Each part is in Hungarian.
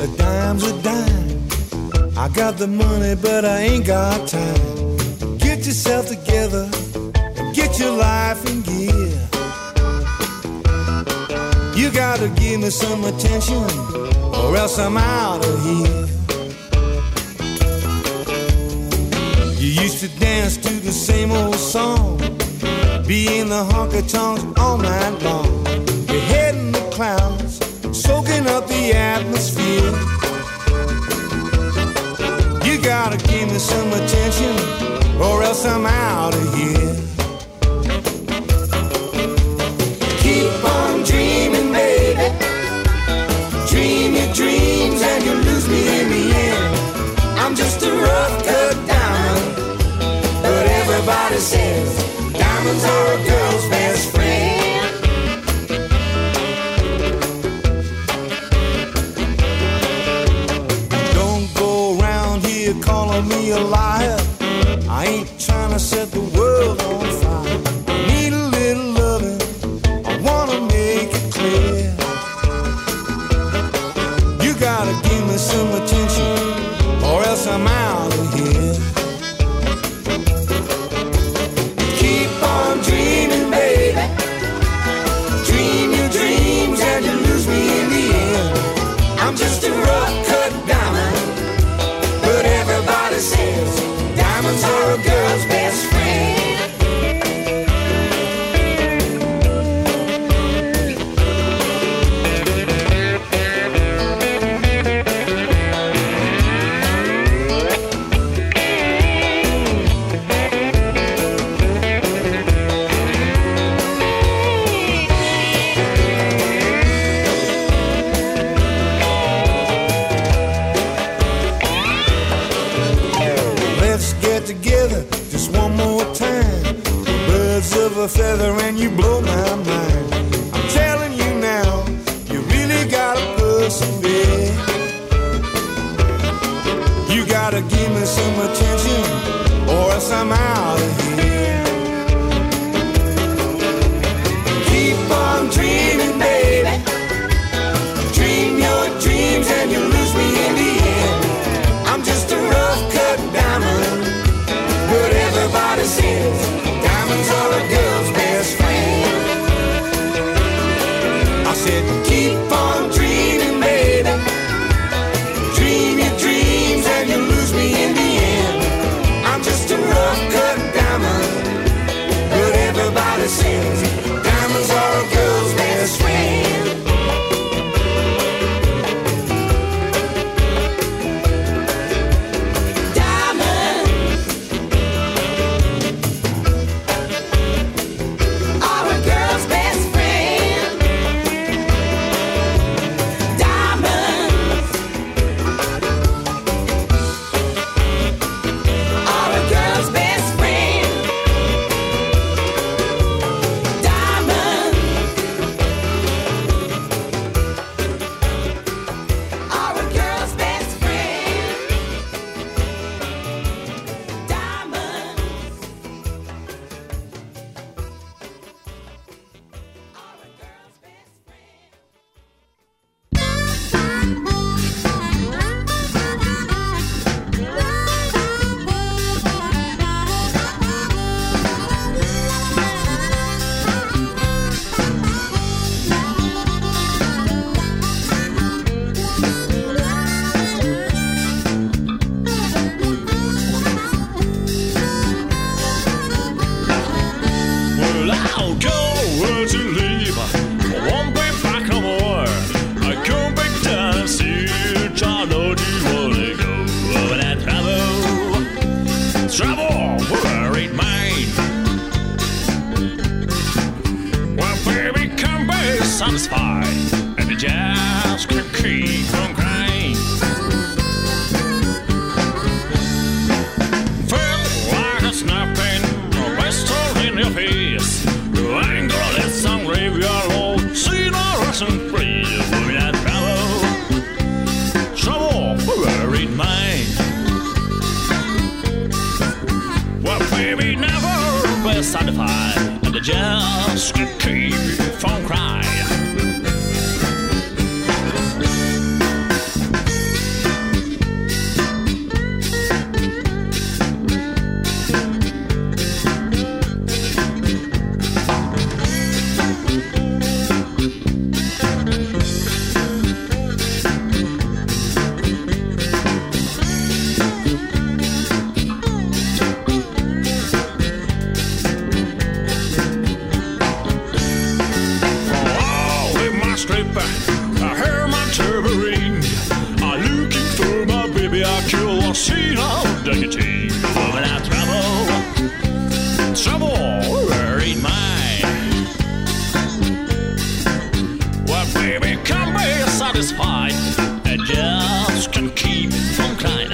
a dime's a dime. I got the money, but I ain't got time. Get yourself together and get your life in gear. You gotta give me some attention, or else I'm out of here. You used to dance to the same old song, be in the honky-tonks all night long. Your head in the clouds, soaking up the atmosphere. You gotta give me some attention, or else I'm out of here. Keep on dreaming, baby. Dream your dreams and you lose me in the end. I'm just a rough cut diamond, but everybody says diamonds are a girl's best friend. Don't go around here calling me a liar. I ain't trying to set the world on fire. I need a little loving, I wanna make it clear. You gotta give me some attention, or else I'm out of here. Keep on dreaming, baby. Dream your dreams and you lose me in the end. I'm just a rough cut diamond, but everybody says diamonds are a girl's best friend. A feather and you blow my mind. I'm telling you now, you really gotta persevere. You gotta give me some attention, or else I'm out of here. Keep on dreaming, baby. Dream your dreams and you lose me in the end. I'm just a rough cut diamond, but everybody says diamonds are a girl's best friend. I said, keep on dreaming, baby. Dream your dreams and you lose me in the end. I'm just a rough cut diamond, but everybody says diamonds are a girl's best friend. satisfied, and they just keep from crying. satisfied and just can't keep from crying.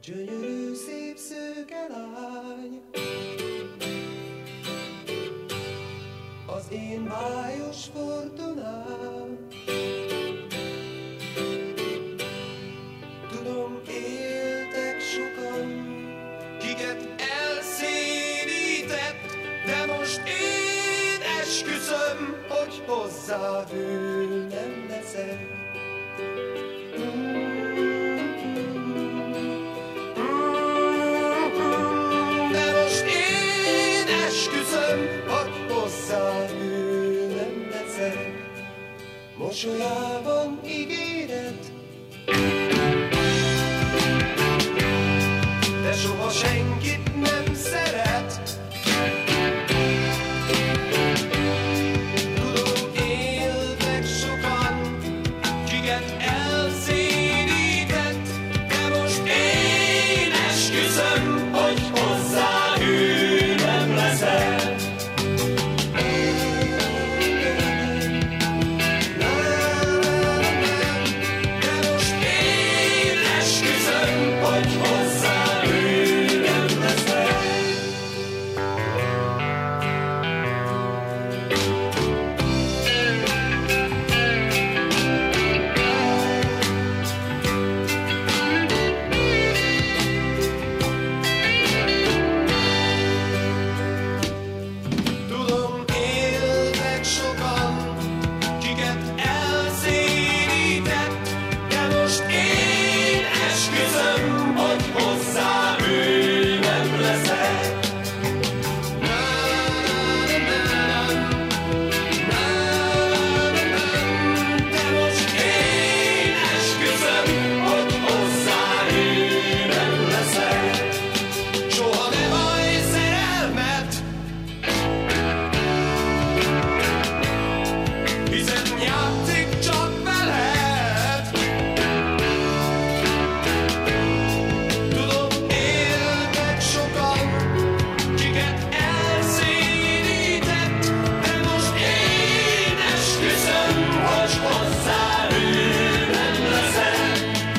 gyönyörű szép szőke lány. Az én májos fordulám. Tudom, éltek sokan, kiket elszédített, de most én esküszöm, hogy hozzá ő nem leszek. De most én esküszöm, hogy hozzá ő nem leszek. Mosolyában ígéret, de soha senkit nem szeret. Tudom, éltek sokan, kiket elszédített, de most én esküszöm, hogy hozzá ő nem leszel. De most én esküszöm, hogy hozzá ő nem leszel. Tudom, éltek sokan, kiket elszédített, de most én esküszöm, hogy hozzá ő nem leszek. De most én esküszöm, hogy hozzá ő nem leszek. Soha ne baj szerelmet, hiszen játszik csak veled. Tudom, éltek sokan, kiket elszédített, de most én esküszöm, hogy hozzá ő nem leszek.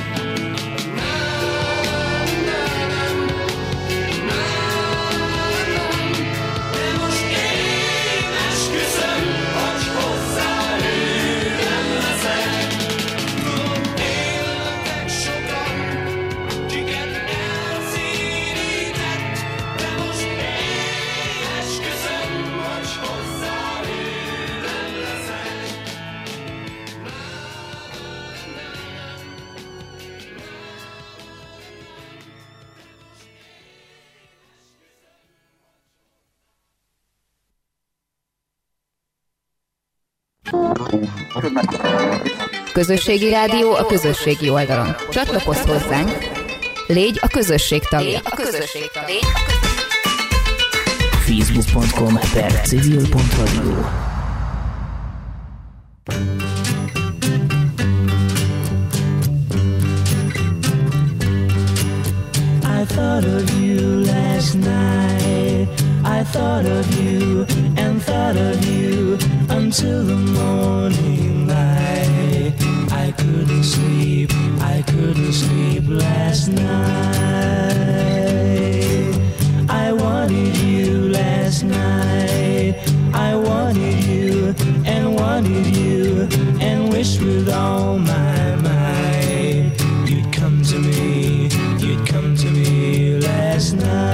De most én esküszöm, hogy hozzá ő nem leszek. Tudom, éltek sokan, kiket elszédített, de most én esküszöm, hogy hozzá ő nem leszek. Közösségi rádió a közösségi oldalon. Csatlakozz hozzánk, légy a közösség tagja. facebook.com/civil.radio. I thought of you last night. I thought of you and thought of you until the morning light. I couldn't sleep last night. I wanted you last night. I wanted you and wished with all my might you'd come to me last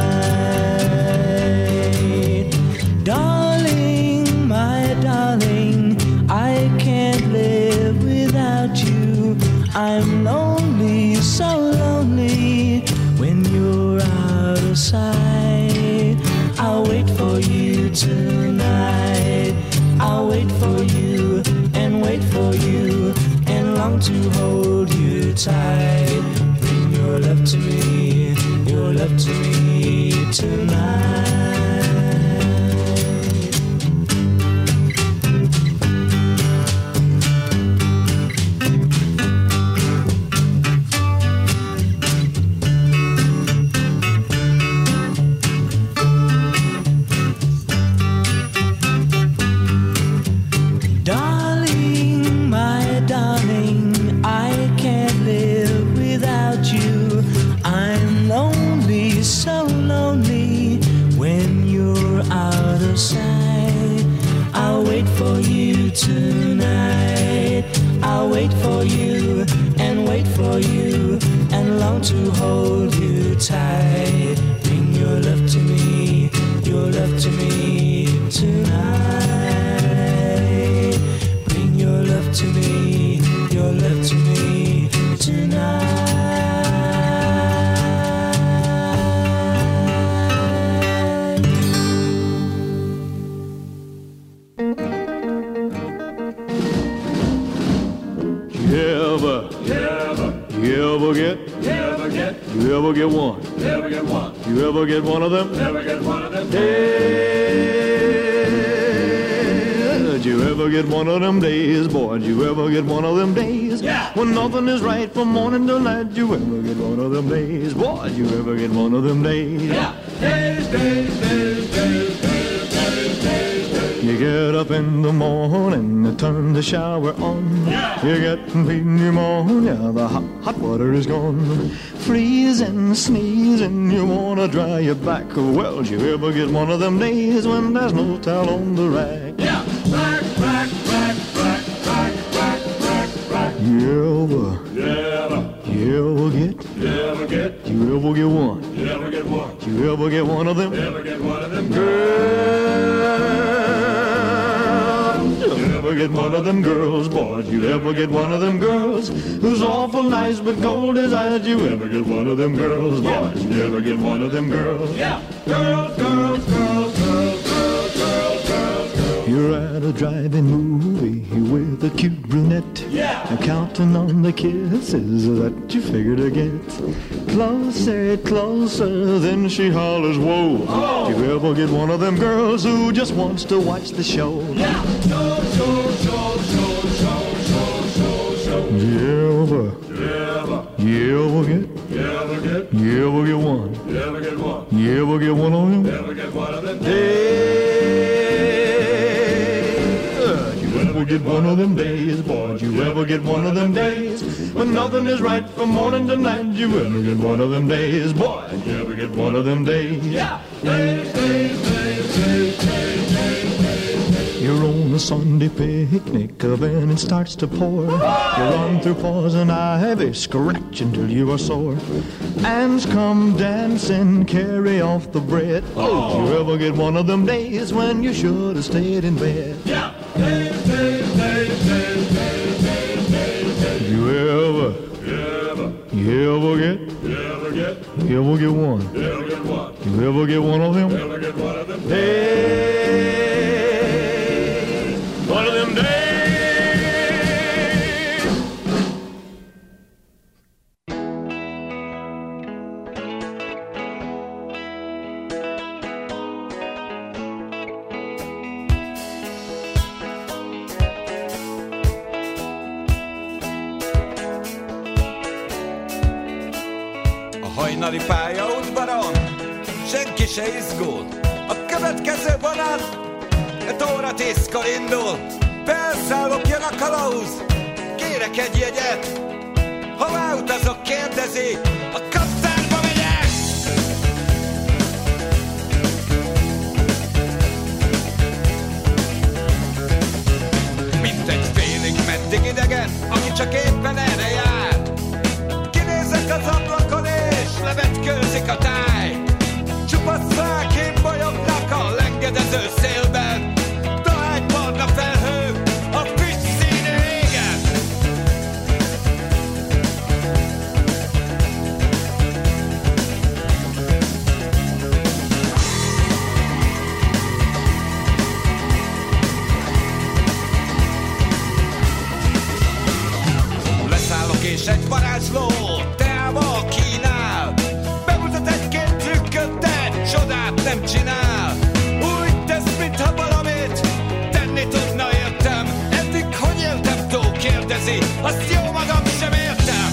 night. Darling, my darling, I can't live without you. I'm lonely, so lonely when you're out of sight. I'll wait for you tonight. I'll wait for you and long to hold you tight. Bring your love to me tonight. Darling, my darling, I can't live for you tonight. I'll wait for you and wait for you and long to hold you tight. Bring your love to me, your love to me tonight. Bring your love to me, your love to me tonight. You ever get one? Never get one. You ever get one of them? Never get one of them. Did you ever get one of them days, boy? Did you ever get one of them days? Yeah. When nothing is right from morning to night. Did you ever get one of them days, boy? Did you ever get one of them days? Yeah. Days, days, days, days, days, days, days, days. You get up in the morning and turn the shower on. Yeah. You get pneumonia, the hot water is gone. Freezing, sneezing, you wanna dry your back. Well, did you ever get one of them days when there's no towel on the rack? Yeah. Rack, rack, rack, rack, rack, rack, rack, rack. You ever get? You ever get? You ever get one? You ever get one? You ever get one of them? You ever get one of them? You ever get one of them girls, boy? You ever get one of them girls who's awful nice but cold as ice? You ever get one of them girls, boy? You ever get one of them girls? Yeah. Girls, girls, girls, girls, girls, girls, girls, girls. You're at a drive-in movie with a cute brunette. Yeah. Counting on the kisses that you figure to get. Closer, closer, then she hollers, whoa. Oh. You ever get one of them girls who just wants to watch the show? Yeah. Show, show, show, show, show, show, show, show. You ever get? You ever get? You ever get one? You ever get one? You ever get one of them? You ever get one of them? You ever get one of them days, boy? You ever get one of them days when nothing is right from morning to night? You ever get one of them days, boy? You ever get one of them days? Yeah. Days, days, days, days, days, days, days. You're on a Sunday picnic, and it starts to pour. You run through poison ivy, scratch until you are sore. Ants come dancing, carry off the bread. Oh, you ever get one of them days when you should have stayed in bed? Yeah. Days, days, days, days, days, days, days, days. You ever get? You ever get? You ever get one? You ever get one? You ever get one of them? You ever get one of them? Days, one of them days. Hajnali pályaudvaron senki se izgul. A következő vonat 5 óra 10-kor indul. Felszállok, jön a kalauz, kérek egy jegyet. Hová utazok, kérdezi, a kaptárba megyek. Mint egy félig meddig idegen, aki csak éppen erre jár. Kinézek az ablakon és levetkőzik a táj. Csupasz fák bolyognak a lengedező szélben. Dohánybarna felhők a füst színű égen. Leszállok és egy varázsló teával kínál. Bemutat egy-két trükköt, de csodát nem csinál. Úgy tesz, mintha valamit tenni tudna, értem. Eddig hogy éltem túl, kérdezi, azt jó magam sem értem.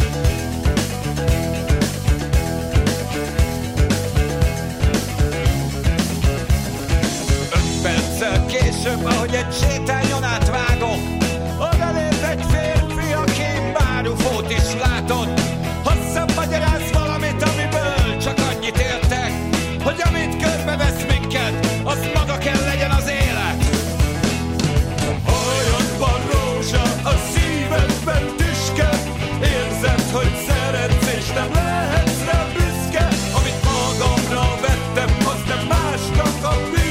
Öt perccel később, ahogy egy sétányon átvágok, odalép egy férfi, aki bárufót is látott. Hosszabb magyaráz valamit, amiből csak annyit értek, hogy amit körbevesz minket, az maga kell legyen az élet. hogy